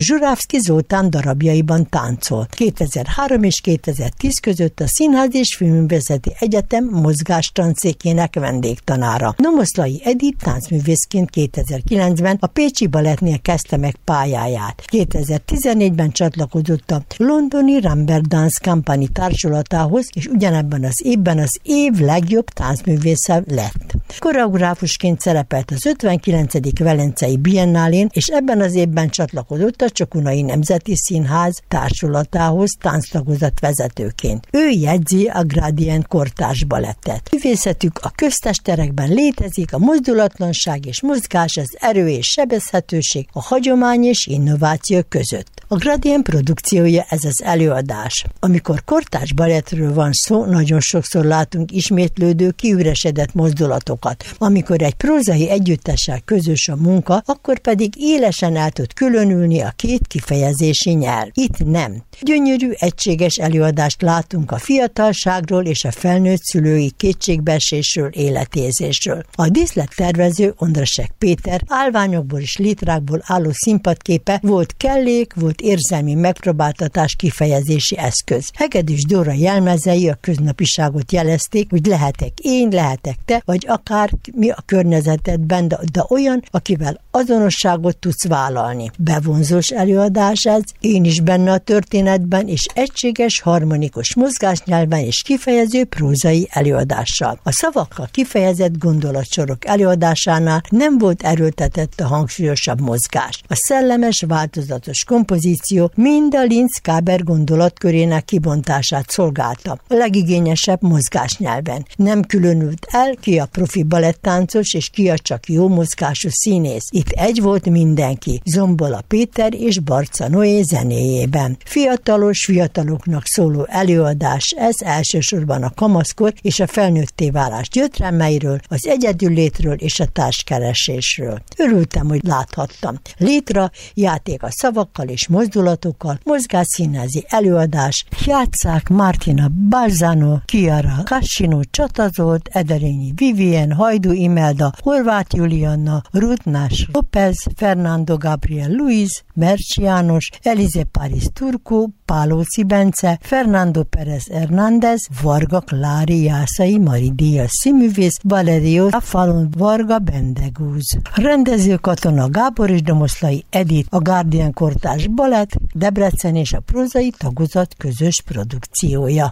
Zsuravszky Zoltán darabjaiban táncolt. 2003 és 2010 között a Színház és Filmművészeti Egyetem mozgástanszékének vendégtanára. Nomoszlai Edith táncművészként 2009-ben a Pécsi Balettnél kezdte meg pályáját. 2014-ben csatlakozott a londoni Rambert Dance Company társulatához, és ugyanebben az évben az év legjobb táncművésze lett. Koreográfusként szerepelt az 59. Velencei Biennálén, és ebben az évben csatlakozott a Csokonai Nemzeti Színház társulatához tánctagozat vezetőként. Ő jegyzi a Gradient kortárs balettet. Művészetük a köztesterekben létezik, a mozdulatlanság és mozgás, az erő és sebezhetőség, a hagyomány és innováció között. A Gradient produkciója ez az előadás. Amikor kortárs balettről van szó, nagyon sokszor látunk ismétlődő, kiüresedett mozdulatokat. Amikor egy prózai együttessel közös a munka, akkor pedig élesen el tud különülni a két kifejezési nyelv. Itt nem. Gyönyörű, egységes előadást látunk a fiatalságról és a felnőtt szülői kétségbeesésről, életérzésről. A díszlettervező Ondrasek Péter állványokból és litrákból álló színpadképe volt kellék, volt érzelmi megpróbáltatás kifejezési eszköz. Hegedűs Dóra jelmezei a köznapiságot jelezték, hogy lehetek én, lehetek te, vagy akár mi a környezetedben, de olyan, akivel azonosságot tudsz vállalni. Bevonzós előadás ez, én is benne a történetben, és egységes, harmonikus mozgásnyelven és kifejező prózai előadással. A szavakkal kifejezett gondolatsorok előadásánál nem volt erőltetett a hangsúlyosabb mozgás. A szellemes, változatos kompozíció mind a Linz-Káber gondolatkörének kibontását szolgálta. A legigényesebb mozgásnyelven. Nem különült el, ki a profi balettáncos és ki a csak jó mozgású színész. Itt egy volt mindenki, Zombola Péter és Barca Noé zenéjében. Fiataloknak szóló előadás ez, elsősorban a kamaszkor és a felnőtté válás gyötrelmeiről, az egyedüllétről és a társkeresésről. Örültem, hogy láthattam. Létra, játék a szavakkal és mozdulatokkal, mozgásszínházi előadás, játsszák Martina Balzano, Chiara Cassino, Csata Zolt, Ederényi Vivien, Hajdú Imelda, Horváth Julianna, Rutnás López, Fernando Gabriel Luis, Mercs János, Elize Paris Turku, Pálóci Bence, Fernando Pérez Hernández, Varga Klári Jászai Mari Díjas színművész, Valerio Afalon Varga Bendegúz. Rendező Katona Gábor és Domoszlai Edith, a Guardian kortárs balett, Debrecen és a prózai tagozat közös produkciója.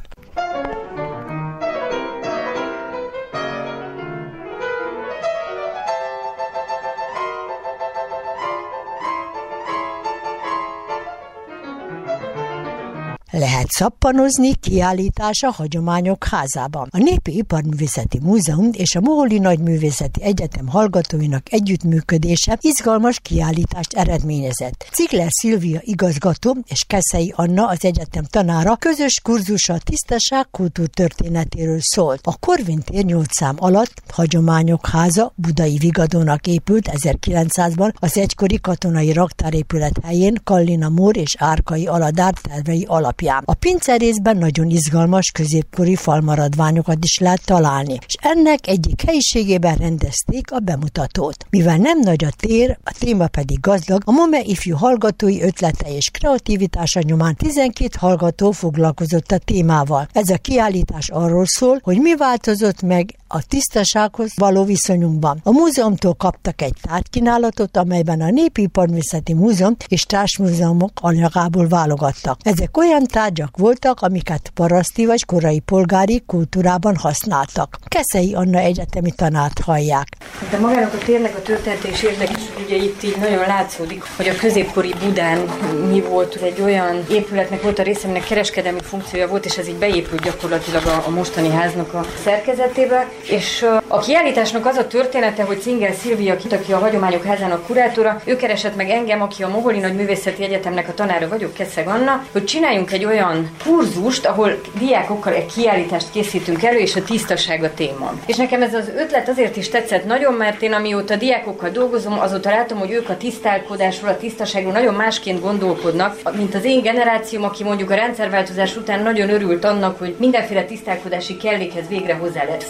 Lehet szappanozni, kiállítás a Hagyományok Házában. A Népi Iparművészeti Múzeum és a Moholi Nagyművészeti Egyetem hallgatóinak együttműködése izgalmas kiállítást eredményezett. Ziegler Szilvia igazgató és Keszei Anna az egyetem tanára közös kurzusa a tisztaság kultúrtörténetéről szólt. A Korvin tér 8 szám alatt Hagyományok Háza Budai Vigadónak épült 1900-ban az egykori katonai raktárépület helyén Kallina Mór és Árkai Aladár tervei alapján. A pincerészben nagyon izgalmas középkori falmaradványokat is lehet találni, és ennek egyik helyiségében rendezték a bemutatót. Mivel nem nagy a tér, a téma pedig gazdag, a MOME ifjú hallgatói ötlete és kreativitása nyomán 12 hallgató foglalkozott a témával. Ez a kiállítás arról szól, hogy mi változott meg a tisztasághoz való viszonyunkban. A múzeumtól kaptak egy tárgykínálatot, amelyben a Népi Iparművészeti Múzeum és társmúzeumok anyagából válogattak. Ezek olyan tárgyak voltak, amiket paraszti vagy korai polgári kultúrában használtak. Keszei Anna egyetemi tanárt hallják. De magának a térnek a története is érdekes, hogy ugye itt így nagyon látszódik, hogy a középkori Budán mi volt, hogy egy olyan épületnek volt a része, aminek kereskedelmi funkciója volt, és ez így beépült gyakorlatilag a mostani háznak a szerkezetébe. És a kiállításnak az a története, hogy Ziegler Szilvia, aki a Hagyományok Házának kurátora, ő keresett meg engem, aki a Moholi Nagyművészeti Egyetemnek a tanára vagyok, Keszeg Anna, hogy csináljunk egy olyan kurzust, ahol diákokkal egy kiállítást készítünk elő, és a tisztaság a téma. És nekem ez az ötlet azért is tetszett nagyon, mert én amióta diákokkal dolgozom, azóta látom, hogy ők a tisztálkodásról, a tisztaságról nagyon másként gondolkodnak, mint az én generációm, aki mondjuk a rendszerváltozás után nagyon örült annak, hogy mindenféle tisztálkodási kellékhez végre hozzá lehet férni, és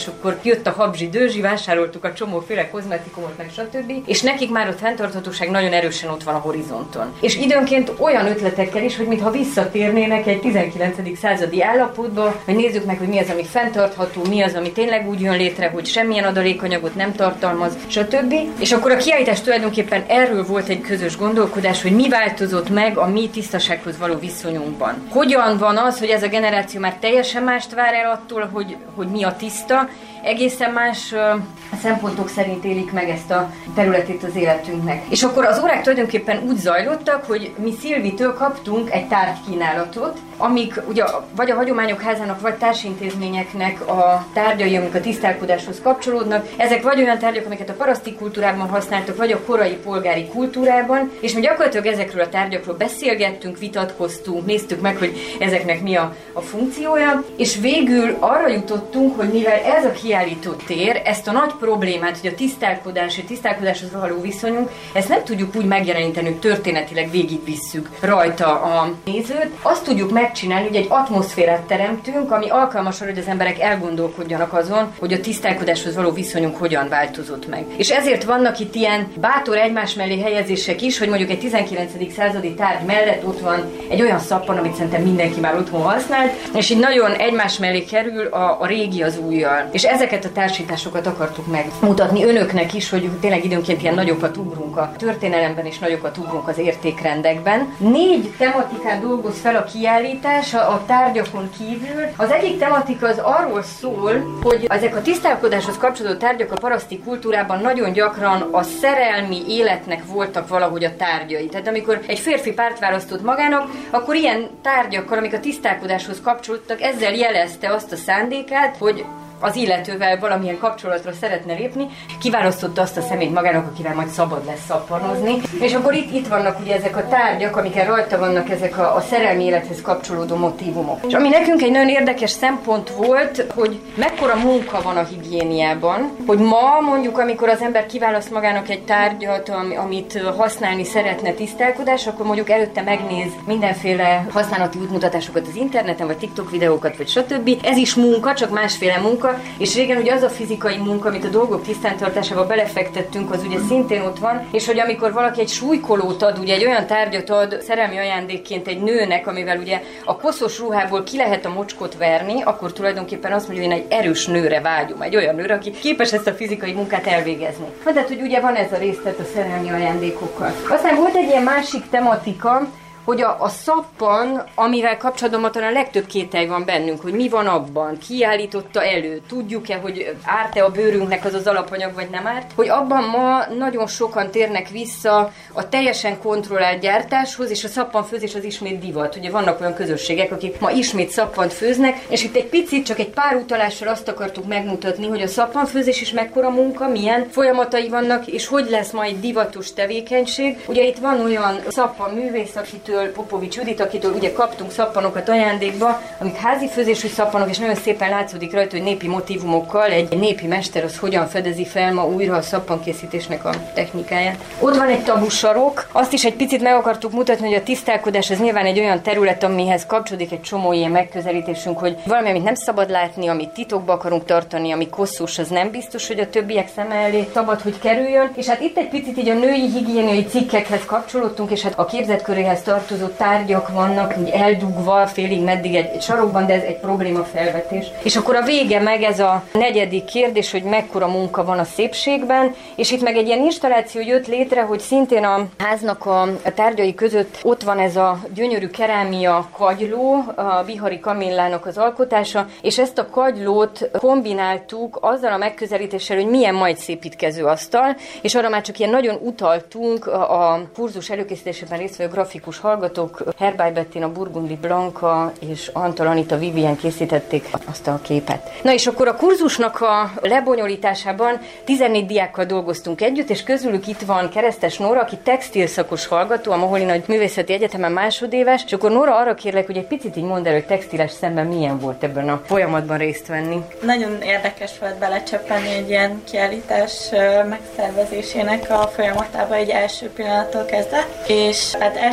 és akkor jött a habzsi-dőzsi, vásároltuk a csomóféle kozmetikumot, meg stb. És nekik már ott fenntarthatóság nagyon erősen ott van a horizonton. És időnként olyan ötletekkel is, hogy mintha visszatérnének egy 19. századi állapotba, hogy nézzük meg, hogy mi az, ami fenntartható, mi az, ami tényleg úgy jön létre, hogy semmilyen adalékanyagot nem tartalmaz, stb. És akkor a kiállítás tulajdonképpen erről volt egy közös gondolkodás, hogy mi változott meg a mi tisztasághoz való viszonyunkban. Hogyan van az, hogy ez a generáció már teljesen mást vár el attól, hogy mi a tiszta, egészen más szempontok szerint élik meg ezt a területét az életünknek. És akkor az órák tulajdonképpen úgy zajlottak, hogy mi Szilvitől kaptunk egy tárgykínálatot, amik ugye vagy a Hagyományok Házának, vagy társintézményeknek a tárgyai, amik a tisztálkodáshoz kapcsolódnak. Ezek vagy olyan tárgyak, amiket a paraszti kultúrában használtak, vagy a korai polgári kultúrában, és mi gyakorlatilag ezekről a tárgyakról beszélgettünk, vitatkoztunk, néztük meg, hogy ezeknek mi a funkciója, és végül arra jutottunk, hogy mivel ez a kiállító tér, ezt a nagy problémát, hogy a tisztálkodáshoz való viszonyunk, ezt nem tudjuk úgy megjeleníteni, hogy történetileg végigvisszük rajta a nézőt. Azt tudjuk megcsinálni, hogy egy atmoszférát teremtünk, ami alkalmas arra, hogy az emberek elgondolkodjanak azon, hogy a tisztálkodáshoz való viszonyunk hogyan változott meg. És ezért vannak itt ilyen bátor egymás mellé helyezések is, hogy mondjuk egy 19. századi tárgy mellett ott van egy olyan szappan, amit szerintem mindenki már otthon használt, és így nagyon egymás mellé kerül a régi az újjal. És ezeket a társításokat akartuk megmutatni önöknek is, hogy tényleg időnként ilyen nagyokat ugrunk a történelemben, és nagyokat ugrunk az értékrendekben. 4 tematikán dolgoz fel a kiállítás a tárgyakon kívül. Az egyik tematika az arról szól, hogy ezek a tisztálkodáshoz kapcsolódó tárgyak a paraszti kultúrában nagyon gyakran a szerelmi életnek voltak valahogy a tárgyai. Tehát amikor egy férfi párt választott magának, akkor ilyen tárgyakkal, amik a tisztálkodáshoz kapcsolódtak, ezzel jelezte azt a szándékát, hogy az illetővel valamilyen kapcsolatra szeretne lépni, kiválasztotta azt a személyt magának, akivel majd szabad lesz szappanozni. És akkor itt vannak ugye ezek a tárgyak, amikkel rajta vannak ezek a szerelmi élethez kapcsolódó motívumok. És ami nekünk egy nagyon érdekes szempont volt, hogy mekkora munka van a higiéniában, hogy ma mondjuk, amikor az ember kiválaszt magának egy tárgyat, amit használni szeretne tisztálkodás, akkor mondjuk előtte megnéz mindenféle használati útmutatásokat az interneten, vagy TikTok videókat, vagy stb. Ez is munka, csak másféle munka, és régen ugye az a fizikai munka, amit a dolgok tisztántartásába belefektettünk, az ugye szintén ott van, és hogy amikor valaki egy súlykolót ad, ugye egy olyan tárgyat ad szerelmi ajándékként egy nőnek, amivel ugye a koszos ruhából ki lehet a mocskot verni, akkor tulajdonképpen azt mondja, hogy én egy erős nőre vágyom, egy olyan nőre, aki képes ezt a fizikai munkát elvégezni. Tehát, hogy ugye van ez a részlet a szerelmi ajándékokkal. Aztán volt egy ilyen másik tematika, hogy a szappan, amivel kapcsolatban talán a legtöbb kételj van bennünk, hogy mi van abban, ki állította elő, tudjuk-e, hogy árt-e a bőrünknek az alapanyag, vagy nem árt, hogy abban ma nagyon sokan térnek vissza a teljesen kontrollált gyártáshoz, és a szappanfőzés az ismét divat. Ugye vannak olyan közösségek, akik ma ismét szappant főznek, és itt egy picit, csak egy pár utalással azt akartuk megmutatni, hogy a szappanfőzés is mekkora munka, milyen folyamatai vannak, és hogy lesz ma egy divatos tevékenység. Ugye itt van olyan szappanművész, akitől Popovics Judit, akitől ugye kaptunk szappanokat ajándékba, amik házi főzésű szappanok, és nagyon szépen látszódik rajta, hogy népi motívumokkal egy népi mester az hogyan fedezi fel ma újra a szappankészítésnek a technikáját. Ott van egy tabusarok, azt is egy picit meg akartuk mutatni, hogy a tisztálkodás az nyilván egy olyan terület, amihez kapcsolódik egy csomó ilyen megközelítésünk, hogy valami, amit nem szabad látni, amit titokba akarunk tartani, ami koszos, az nem biztos, hogy a többiek szeme elé szabad, hogy kerüljön. És hát itt egy picit így a női higiéniai cikkekhez kapcsolódtunk, és hát a képzetköréhez tartozó tárgyak vannak, úgy eldugva, félig meddig egy sarokban, de ez egy problémafelvetés. És akkor a vége meg ez a 4. kérdés, hogy mekkora munka van a szépségben, és itt meg egy ilyen installáció jött létre, hogy szintén a háznak a tárgyai között ott van ez a gyönyörű kerámia kagyló, a Bihari Kamillának az alkotása, és ezt a kagylót kombináltuk azzal a megközelítéssel, hogy milyen majd szépítkező asztal, és arra már csak ilyen nagyon utaltunk a kurzus előkészítésében résztvevő grafikus hallgatók, Herbály Bettina, Burgundi Blanka és Antal Anita Vivien készítették azt a képet. Na és akkor a kurzusnak a lebonyolításában 14 diákkal dolgoztunk együtt, és közülük itt van Keresztes Nóra, aki textilszakos hallgató, a Moholy Nagy Művészeti Egyetemen másodéves, és akkor Nóra, arra kérlek, hogy egy picit így mondd el, hogy textiles szemben milyen volt ebben a folyamatban részt venni. Nagyon érdekes volt belecsöppenni egy ilyen kiállítás megszervezésének a folyamatába egy első pillanattól kezdve, és hát elsőként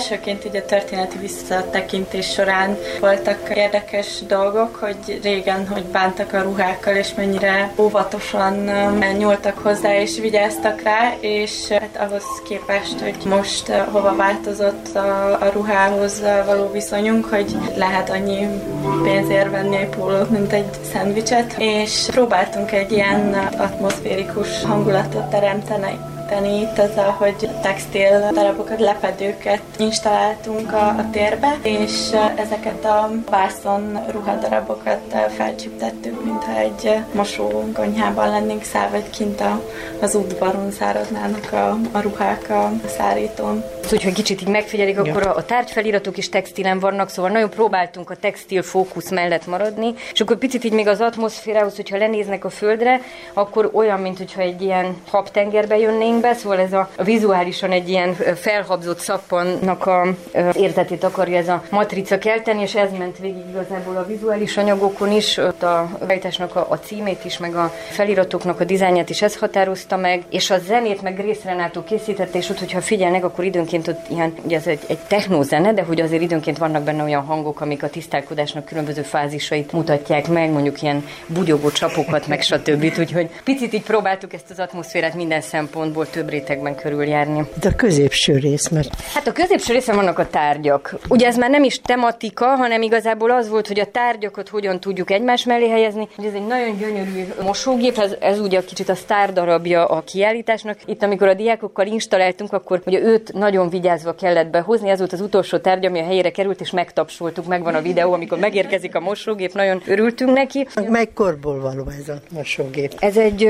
így a történeti visszatekintés során voltak érdekes dolgok, hogy régen, hogy bántak a ruhákkal, és mennyire óvatosan nyúltak hozzá, és vigyáztak rá, és hát ahhoz képest, hogy most hova változott a ruhához való viszonyunk, hogy lehet annyi pénzért venni egy pólót, mint egy szendvicset, és próbáltunk egy ilyen atmoszférikus hangulatot teremteni itt azzal, hogy textil darabokat, lepedőket installáltunk a térbe, és ezeket a vászon ruhadarabokat felcsiptettük, mintha egy mosókonyhában lennénk szállva, vagy kint az udvaron száradnának a ruhák a szárítón. Úgyhogy kicsit így megfigyelik, akkor a tárgyfeliratok is textilen vannak, szóval nagyon próbáltunk a textil fókusz mellett maradni, és akkor picit így még az atmoszférához, hogyha lenéznek a földre, akkor olyan, mint hogyha egy ilyen habtengerbe jönnénk be, szóval ez a vizuálisan egy ilyen felhabzott szappannak az érzetét akarja ez a matrica kelteni, és ez ment végig igazából a vizuális anyagokon is, ott a beállításnak a címét is, meg a feliratoknak a dizájnját is ez határozta meg, és a zenét meg Grace Renato készítette, és ott, hogyha figyelnek, akkor időnként ott ilyen, ugye ez egy technózene, de hogy azért időnként vannak benne olyan hangok, amik a tisztálkodásnak különböző fázisait mutatják meg, mondjuk ilyen bugyogó csapokat, meg stb. Úgyhogy picit így próbáltuk ezt az atmoszférát minden szempontból több rétegben körüljárni. De a középső rész, mert... Hát a középső részen vannak a tárgyak. Ugye ez már nem is tematika, hanem igazából az volt, hogy a tárgyakat hogyan tudjuk egymás mellé helyezni. Ugye ez egy nagyon gyönyörű mosógép, ez ugye kicsit a sztárdarabja a kiállításnak. Itt, amikor a diákokkal installáltunk, akkor ugye őt nagyon vigyázva kellett behozni. Ez volt az utolsó tárgy, ami a helyére került, és megtapsoltuk, megvan a videó, amikor megérkezik a mosógép, nagyon örültünk neki. Mely korból való ez a mosógép? Ez egy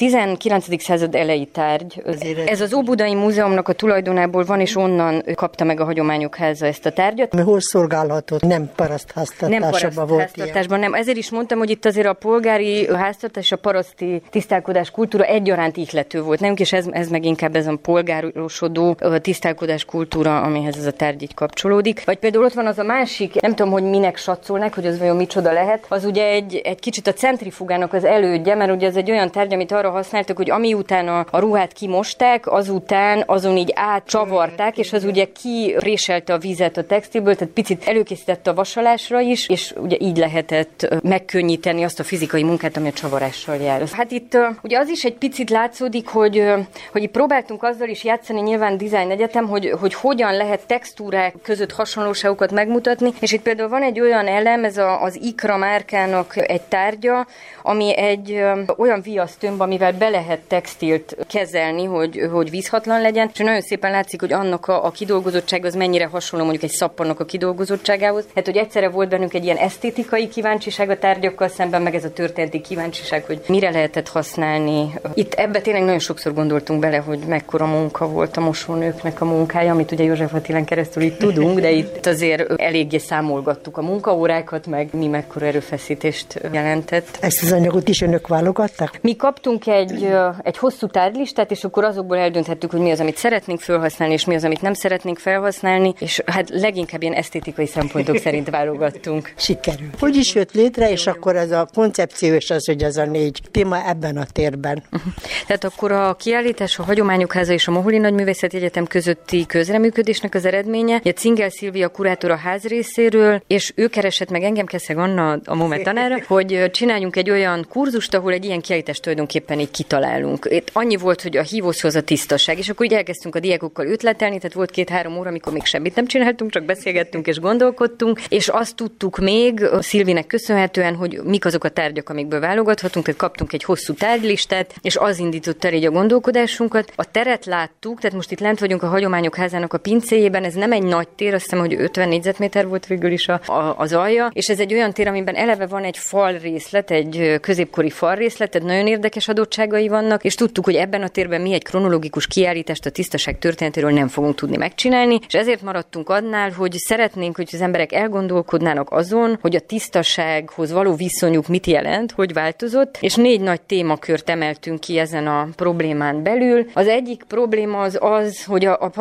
19. század elejé tárgy. Ez az Óbudai Múzeumnak a tulajdonából van, és onnan kapta meg a Hagyományok Háza ezt a tárgyat. Hol szolgálhatott? Nem parasztháztartásban volt ilyen. Nem. Ezért is mondtam, hogy itt azért a polgári háztartás és a paraszti tisztálkodás kultúra egyaránt ihlető volt. Nem, és ez meg inkább ez a polgárosodó tisztálkodás kultúra, amihez ez a tárgy így kapcsolódik. Vagy például ott van az a másik, nem tudom, hogy minek satszolnak, hogy az vajon micsoda lehet. Az ugye egy kicsit a centrifugának az elődje, mert ugye ez egy olyan tárgy, amit arra használtak, hogy ami után a ruhát kimosták, azután azon így átcsavarták, és az ugye kipréselte a vizet a textilből, tehát picit előkészítette a vasalásra is, és ugye így lehetett megkönnyíteni azt a fizikai munkát, ami a csavarással jár. Hát itt ugye az is egy picit látszódik, hogy próbáltunk azzal is játszani, nyilván design egyetem, hogy hogyan lehet textúrák között hasonlóságokat megmutatni, és itt például van egy olyan elem, ez az Ikra márkának egy tárgya, ami egy olyan viasztömb, amivel be lehet textilt kezelni, hogy vízhatlan legyen, és nagyon szépen látszik, hogy annak a kidolgozottság az mennyire hasonló mondjuk egy szappannak a kidolgozottságához. Hát, hogy egyszerre volt bennünk egy ilyen esztétikai kíváncsiság a tárgyakkal szemben, meg ez a történeti kíváncsiság, hogy mire lehetett használni. Itt ebbe tényleg nagyon sokszor gondoltunk bele, hogy mekkora munka volt a mosónőknek a munkája, amit ugye József Attilán keresztül itt tudunk, de itt azért eléggé számolgattuk a munkaórákat, meg mi mekkora erőfeszítést jelentett. Ezt az anyagot is önök válogatták? Mi kaptunk egy hosszú tárgylistát, és akkor azokból eldönthettük, hogy mi az, amit szeretnénk felhasználni, és mi az, amit nem szeretnénk felhasználni, és hát leginkább ilyen esztétikai szempontok szerint válogattunk. Sikerült. Hogy is jött létre, és akkor ez a koncepció és az, hogy ez a 4 téma ebben a térben. Tehát akkor a kiállítás a Hagyományok Háza és a Moholy Nagyművészeti Egyetem közötti közreműködésnek az eredménye. A Cingel Szilvia kurátor a ház részéről, és ő keresett meg engem, Keszeg Anna, a MOME tanára, hogy csináljunk egy olyan kurzust, ahol egy ilyen kiállítást tulajdonképpen így kitalálunk. Itt annyi volt, hogy a hívószó az a tisztaság, és akkor így elkezdtünk a diákokkal ötletelni, tehát volt 2-3 óra, amikor még semmit nem csináltunk, csak beszélgettünk és gondolkodtunk, és azt tudtuk még Szilvinek köszönhetően, hogy mik azok a tárgyak, amikből válogathatunk, tehát kaptunk egy hosszú tárgylistát, és az indított el így a gondolkodásunkat. A teret láttuk, tehát most itt lent vagyunk a Hagyományok Házának a pincéjében, ez nem egy nagy tér, azt hiszem, hogy 50 négyzetméter volt végül is az alja, és ez egy olyan tér, amiben eleve van egy falrészlet, egy középkori falrészlet, tehát nagyon érdekes adottságai vannak, és tudtuk, hogy ebben a térben mi egy kronológikus kiállítást a tisztaság történetéről nem fogunk tudni megcsinálni, és ezért maradtunk annál, hogy szeretnénk, hogy az emberek elgondolkodnának azon, hogy a tisztasághoz való viszonyuk mit jelent, hogy változott, és 4 nagy témakört emeltünk ki ezen a problémán belül. Az egyik probléma az, hogy a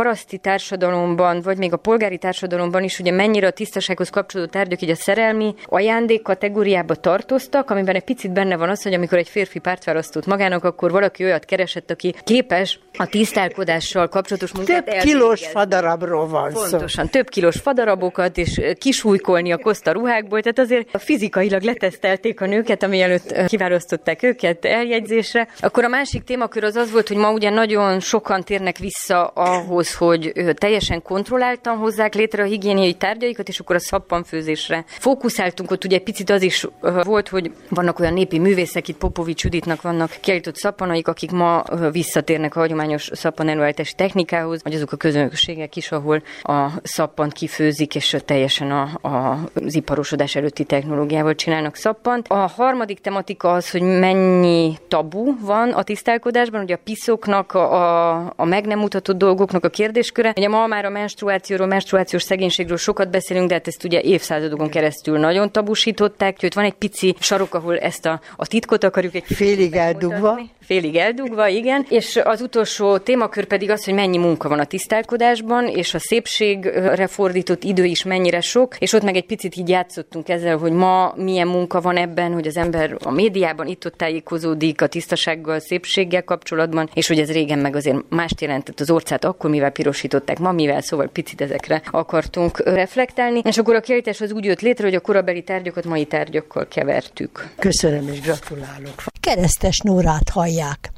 paraszti társadalomban, vagy még a polgári társadalomban is ugye mennyire a tisztasághoz kapcsolódó tárgyak így a szerelmi ajándék kategóriába tartoztak, amiben egy picit benne van az, hogy amikor egy férfi pártválasztót magának, akkor valaki olyat keresett, aki képes a tisztálkodással kapcsolatos munkát több kilós fadarabról van szó. Pontosan, több kilós fadarabokat, és kisújkolni a koszta ruhákból, tehát azért fizikailag letesztelték a nőket, ami előtt kiválasztották őket eljegyzésre. Akkor a másik témakör az volt, hogy ma ugye nagyon sokan térnek vissza ahhoz, hogy teljesen kontrolláltan hozzák létre a higiéniai tárgyaikat, és akkor a szappanfőzésre fókuszáltunk. Ott ugye egy picit az is volt, hogy vannak olyan népi művészek, itt Popovics Juditnak vannak kiállított szappanaik, akik ma visszatérnek a hagyományos szappan előállítási technikához, vagy azok a közönségek is, ahol a szappant kifőzik, és teljesen az iparosodás előtti technológiával csinálnak szappant. A harmadik tematika az, hogy mennyi tabu van a tisztálkodásban, ugye a piszoknak, a meg nem mutatott dolgoknak a kérdésköre. Ugye ma már a menstruációról, menstruációs szegénységről sokat beszélünk, de hát ezt ugye évszázadokon keresztül nagyon tabusították, úgyhogy van egy pici sarok, ahol ezt a titkot akarjuk egy félig eldugva. Félig eldugva, igen. És az utolsó témakör pedig az, hogy mennyi munka van a tisztálkodásban, és a szépségre fordított idő is mennyire sok, és ott meg egy picit így játszottunk ezzel, hogy ma milyen munka van ebben, hogy az ember a médiában itt-ott tájékozódik a tisztasággal, szépséggel kapcsolatban, és hogy ez régen meg azért mást jelentett az orcát, akkor mivel pirosították, ma mivel, szóval picit ezekre akartunk reflektálni. És akkor a kiállítás az úgy jött létre, hogy a korabeli tárgyakat mai tárgyakkal kevertük. Köszönöm és gratulálok. Keresztes Nórát hallják.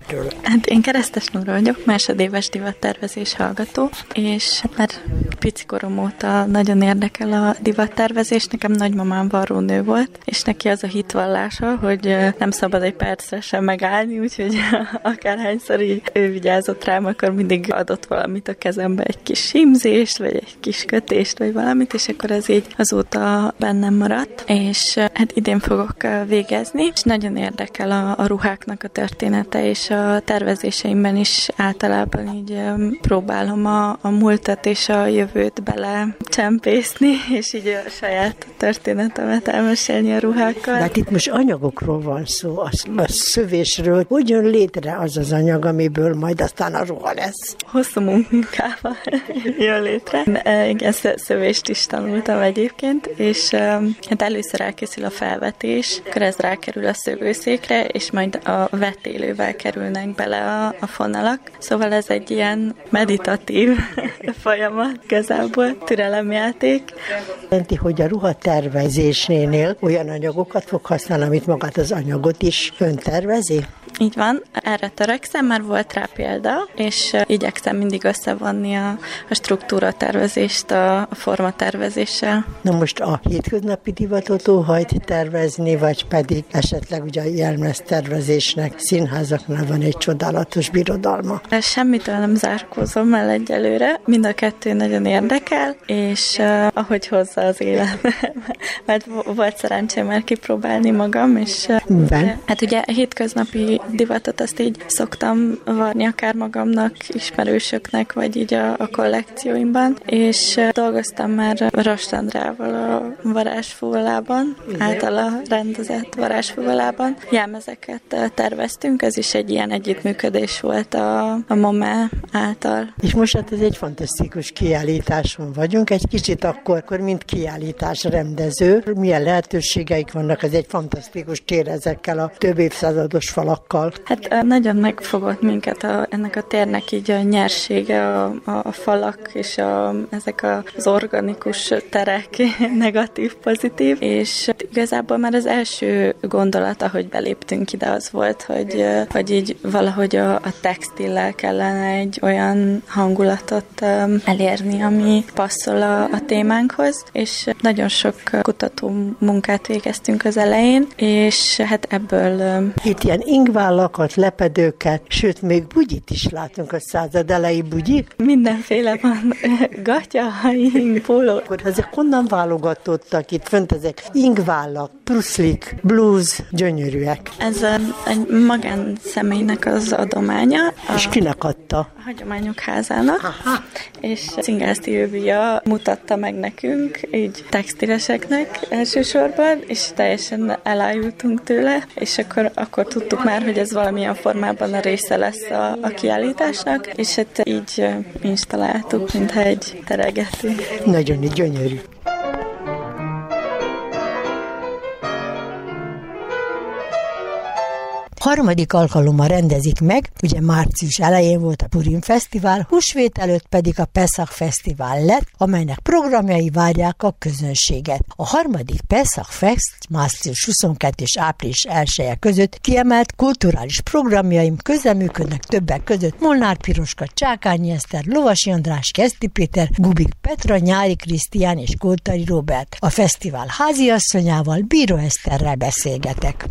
Hát én Keresztes Nóra vagyok, másodéves divattervezés hallgató, és már picikorom óta nagyon érdekel a divattervezés. Nekem nagymamám varrónő volt, és neki az a hitvallása, hogy nem szabad egy percre sem megállni, úgyhogy akárhányszor így ő vigyázott rám, akkor mindig adott valamit a kezembe, egy kis hímzést, vagy egy kis kötést, vagy valamit, és akkor ez így azóta bennem maradt, és hát idén fogok végezni, és nagyon érdekel a ruháknak a története, és a tervezéseimben is általában így próbálom a múltat és a jövőt bele csempészni, és így a saját történetemet elmesélni a ruhákkal. De hát itt most anyagokról van szó, a szövésről. Hogy jön létre az az anyag, amiből majd aztán a ruha lesz? Hosszú munkával jön létre. Igen, szövést is tanultam egyébként, és hát először elkészül a felvetés, akkor ez rákerül a szövőszékre, és majd a vetélővel kerülnek bele a fonalak. Szóval ez egy ilyen meditatív folyamat, igazából türelemjáték. Jelenti, hogy a ruhatervezésnél olyan anyagokat fog használni, amit magát az anyagot is öntervezi? Így van, erre törekszem, már volt rá példa, és igyekszem mindig összevonni a struktúratervezést a formatervezéssel. Na most a hétköznapi divatot óhajt tervezni, vagy pedig esetleg ugye a jelmeztervezésnek színházaknál van egy csodálatos birodalma? Semmitől nem zárkózom el egyelőre, mind a kettő nagyon érdekel, és ahogy hozza az élet. Mert volt szerencsém már kipróbálni magam, és hát ugye a hétköznapi divatot azt így szoktam varni akár magamnak, ismerősöknek, vagy így a kollekcióimban, és dolgoztam már Rast Andrával a varázsfúvalában, általa rendezett varázsfúvalában. Jelmezeket terveztünk, ez is egy ilyen együttműködés volt a MOME által. És most hát ez egy fantasztikus kiállításon vagyunk, egy kicsit akkor mint kiállítás rendező. Milyen lehetőségeik vannak, ez egy fantasztikus tér ezekkel a több évszázados falakkal. Hát nagyon megfogott minket ennek a térnek így a nyersége, a falak és ezek az organikus terek, negatív, pozitív, és igazából már az első gondolat, ahogy beléptünk ide, az volt, hogy így valahogy a textillel kellene egy olyan hangulatot elérni, ami passzol a témánkhoz, és nagyon sok kutató munkát végeztünk az elején, és hát ebből... Itt ilyen ingvállakat, lepedőket, sőt, még bugyit is látunk, a század elejé bugyi. Mindenféle van, gatya, ing, póló. Akkor ezek honnan válogatottak itt fönt, ezek ingvállak, pruszlik, blues, gyönyörűek. Ez egy magánszemélynek az adománya. És kinek adta? A Hagyományok Házának. Aha. És Cingászti Jövőja mutatta meg nekünk, így textileseknek elsősorban, és teljesen elájultunk tőle, és akkor tudtuk már, hogy ez valamilyen formában a része lesz a kiállításnak, és hát így mi is találtuk, mintha egy teregető. Nagyon gyönyörű. Harmadik alkalommal rendezik meg, ugye március elején volt a Purim Fesztivál, húsvét előtt pedig a Pesach Fesztivál lett, amelynek programjai várják a közönséget. A harmadik Pesach Fest március 22 és április 1-e között kiemelt kulturális programjaim közreműködnek többek között Molnár Piroska, Csákányi Eszter, Lovasi András, Keszti Péter, Gubik Petra, Nyári Krisztián és Koltai Róbert. A fesztivál háziasszonyával, Bíró Eszterrel beszélgetek.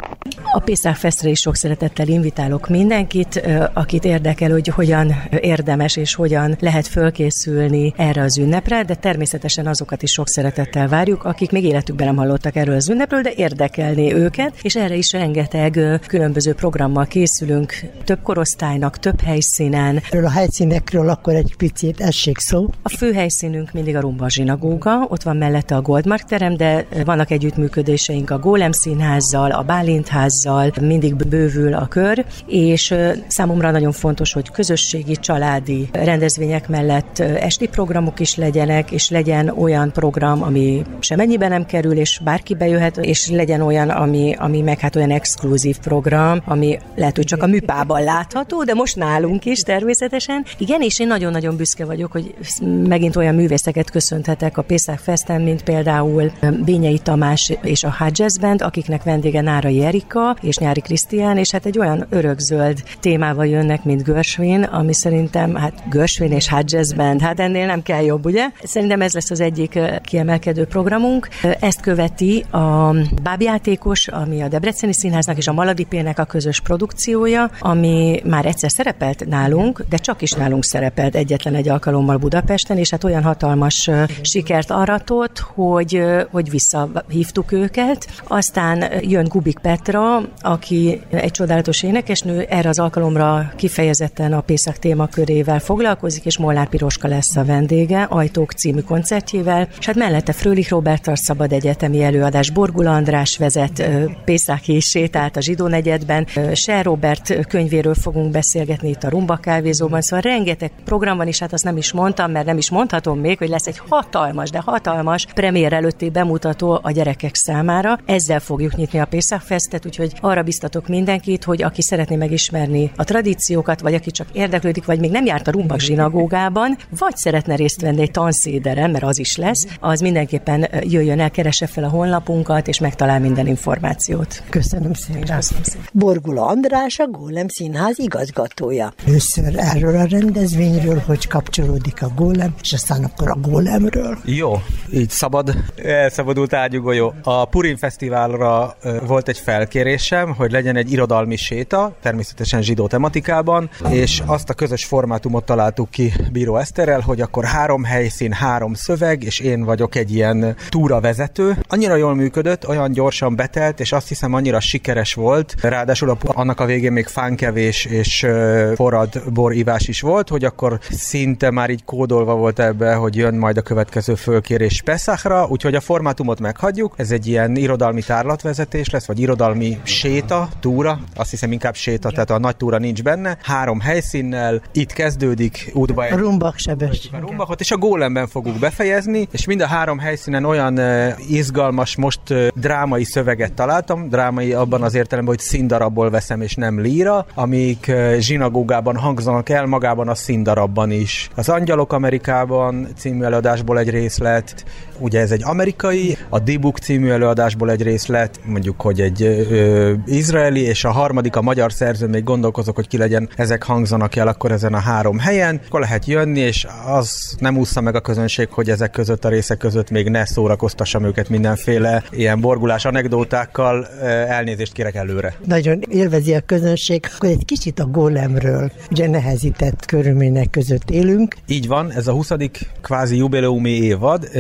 A Pesach Festre is sok szeretettel invitálok mindenkit, akit érdekel, hogy hogyan érdemes és hogyan lehet fölkészülni erre az ünnepre, de természetesen azokat is sok szeretettel várjuk, akik még életükben nem hallottak erről az ünnepről, de érdekelné őket, és erre is rengeteg különböző programmal készülünk, több korosztálynak, több helyszínen. A helyszínekről akkor egy picit essék szó. A fő helyszínünk mindig a Rumba zsinagóga, ott van mellette a Goldmark terem, de vannak együttműködéseink a Gólem Színházzal, a Bálint házzal, mindig bővül a kör, és számomra nagyon fontos, hogy közösségi, családi rendezvények mellett esti programok is legyenek, és legyen olyan program, ami semennyibe nem kerül, és bárki bejöhet, és legyen olyan, ami meg hát olyan exkluzív program, ami lehet, hogy csak a műpában látható, de most nálunk is természetesen. Igen, és én nagyon-nagyon büszke vagyok, hogy megint olyan művészeket köszönhetek a Pesach Festen, mint például Bényei Tamás és a Hot Jazz Band, akiknek vendége Nárai Erika és Nyári Krisztián, és hát egy olyan örökzöld témával jönnek, mint Gershwin, ami szerintem, hát Gershwin és Hot Jazz Band, hát ennél nem kell jobb, ugye? Szerintem ez lesz az egyik kiemelkedő programunk. Ezt követi a Bábjátékos, ami a Debreceni Színháznak és a Maladipének a közös produkciója, ami már egyszer szerepelt nálunk, de csak is nálunk szerepelt egyetlen egy alkalommal Budapesten, és hát olyan hatalmas sikert aratott, hogy visszahívtuk őket. Aztán jön Gubik Petra, aki egy csodálatos énekesnő, erre az alkalomra kifejezetten a Pesach témakörével foglalkozik, és Molnár Piroska lesz a vendége, Ajtók című koncertjével, és hát mellette Frölich Róberttal szabad egyetemi előadás, Borgula András vezet Pészáki sétát a Zsidó negyedben, Ser Róbert könyvéről fogunk beszélgetni itt a Rumba kávézóban, szóval rengeteg program van, és hát azt nem is mondtam, mert nem is mondhatom még, hogy lesz egy hatalmas, de hatalmas premier előtti bemutató a gyerekek számára. Ezzel fogjuk nyitni a Pesach Festet, úgyhogy arra biztatok mindenkit, hogy aki szeretné megismerni a tradíciókat, vagy aki csak érdeklődik, vagy még nem járt a Rumbak zsinagógában, vagy szeretne részt venni egy tanszéderen, mert az is lesz, az mindenképpen jöjjön el, keresse fel a honlapunkat, és megtalál minden információt. Köszönöm szépen. Borgula András, a Gólem Színház igazgatója. Először erről a rendezvényről, hogy kapcsolódik a Gólem, és aztán akkor a Gólemről. Jó, így elszabadult ágyúgolyó. A Purim Fesztiválra volt egy felkérésem, hogy legyen egy irodalmi séta, természetesen zsidó tematikában, és azt a közös formátumot találtuk ki Bíró Eszterrel, hogy akkor 3 helyszín, 3 szöveg, és én vagyok egy ilyen túravezető. Annyira jól működött, olyan gyorsan betelt, és azt hiszem annyira sikeres volt, ráadásul annak a végén még fánkevés és forrad borívás is volt, hogy akkor szinte már így kódolva volt ebbe, hogy jön majd a következő fölkérés Pesachra, úgyhogy a formátumot meghagyjuk. Ez egy ilyen irodalmi tárlatvezetés lesz, vagy irodalmi séta, túra, azt hiszem inkább séta, tehát a nagy túra nincs benne. 3 helyszínnel, itt kezdődik útba a Rumbak sebesség. A Rumbakot, és a Gólemben fogjuk befejezni, és mind a 3 helyszínen olyan izgalmas, most drámai szöveget találtam, drámai abban az értelemben, hogy színdarabból veszem, és nem líra, amik zsinagógában hangzanak el, magában a színdarabban is. Az Angyalok Amerikában című előadásból egy részlet, ugye ez egy amerikai, a Dibuk című előadásból egy részlet, mondjuk, hogy egy izraeli, és a harmadik a magyar szerző, még gondolkozok, hogy ki legyen, ezek hangzanak el akkor ezen a 3 helyen, akkor lehet jönni, és az nem ússza meg a közönség, hogy ezek között a részek között még ne szórakoztassam őket mindenféle ilyen borgulás anekdótákkal, elnézést kérek előre. Nagyon élvezi a közönség, akkor egy kicsit a Gólemről, ugye nehezített körülmények között élünk. Így van, ez a 20. kvázi jubileumi évad, de nem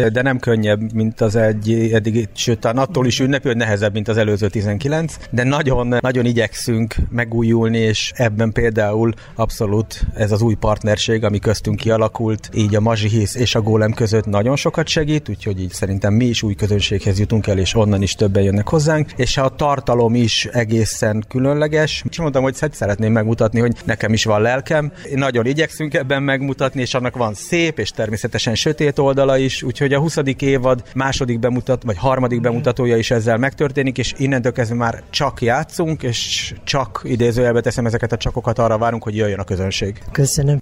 könnyebb, mint az eddig, sőt, talán attól is ünnepi, hogy nehezebb, mint az előző 19, de nagyon, nagyon igyekszünk megújulni, és ebben például abszolút ez az új partnerség, ami köztünk kialakult, így a Mazsihisz és a Gólem között nagyon sokat segít, úgyhogy így szerintem mi is új közönséghez jutunk el, és onnan is többen jönnek hozzánk, és a tartalom is egészen különleges. És mondtam, hogy szeretném megmutatni, hogy nekem is van lelkem. Nagyon igyekszünk ebben megmutatni, és annak van szép, és természetesen sötét oldala is, úgyhogy a 20. évad harmadik bemutatója is ezzel megtörténik, és innentől kezdve már csak játszunk, és csak idézőjelbe teszem ezeket a csakokat, arra várunk, hogy jöjjön a közönség. Köszönöm.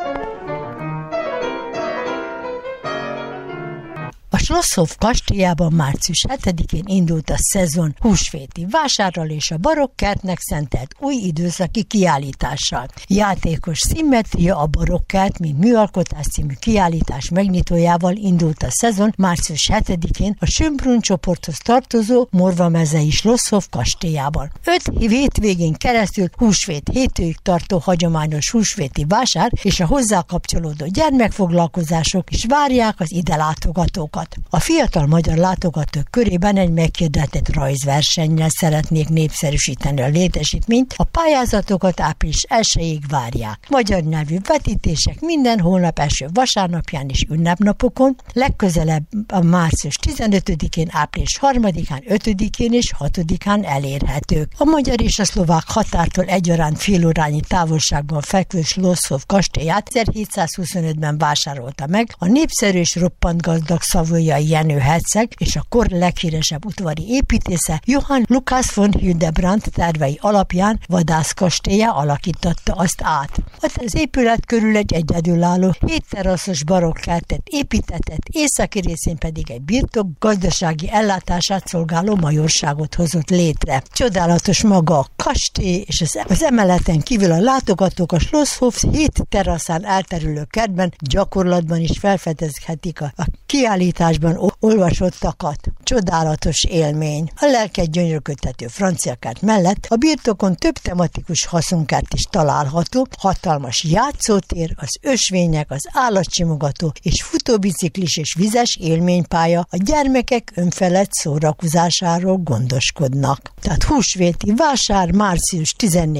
A Schlosshof kastélyában március 7-én indult a szezon húsvéti vásárral és a barokkkertnek szentelt új időszaki kiállítással. Játékos szimmetria a barokkert, mint műalkotás című kiállítás megnyitójával indult a szezon március 7-én a Schönbrunn csoporthoz tartozó Morvamezei Schlosshof kastélyában. 5 hétvégén keresztül húsvét hétőig tartó hagyományos húsvéti vásár és a hozzá kapcsolódó gyermekfoglalkozások is várják az ide látogatókat. A fiatal magyar látogatók körében egy meghirdetett rajzversennyel szeretnék népszerűsíteni a létesítményt, a pályázatokat április 1-ig várják. Magyar nyelvű vetítések minden hónap első vasárnapján és ünnepnapokon, legközelebb a március 15-én, április 3-án, 5-én és 6-án elérhetők. A magyar és a szlovák határtól egyaránt félórányi távolságban fekvő Schlosshof kastélyát 1725-ben vásárolta meg a népszerű és roppant gazdag Szavoyai Jenő herceg és a kor leghíresebb udvari építésze Johann Lukas von Hildebrand tervei alapján vadászkastélya alakította azt át. Az épület körül egy egyedülálló 7 teraszos barokkkertet építetett, északi részén pedig egy birtok gazdasági ellátását szolgáló majorságot hozott létre. Csodálatos maga a kastély, és az emeleten kívül a látogatók a Schlosshof 7 teraszán elterülő kertben gyakorlatban is felfedezhetik a kiállításban olvasottakat. Csodálatos élmény. A lelket gyönyörködtető francia kert mellett a birtokon több tematikus haszonkert is található, hatalmas játszótér, az ösvények, az állatsimogató és futóbiciklis és vizes élménypálya a gyermekek önfelett szórakozásáról gondoskodnak. Tehát húsvéti vásár március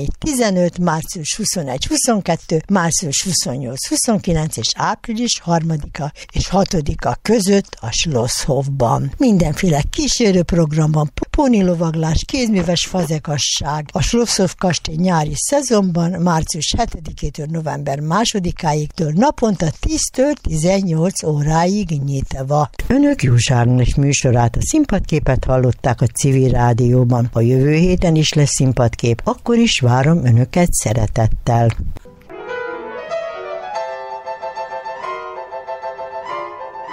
14-15, március 21-22, március 28-29 és április 3-a és 6-a között a Schlosshofban. Mindenféle kísérő programban, pónilovaglás, kézműves fazekasság. A Schlosshof kastély nyári szezonban március 7-től november 2-áig naponta 10-től 18 óráig nyitva. Önök Józsárnos műsorát, a színpadképet hallották a Civil Rádióban. A jövő héten is lesz színpadkép, akkor is várom önöket szeretettel.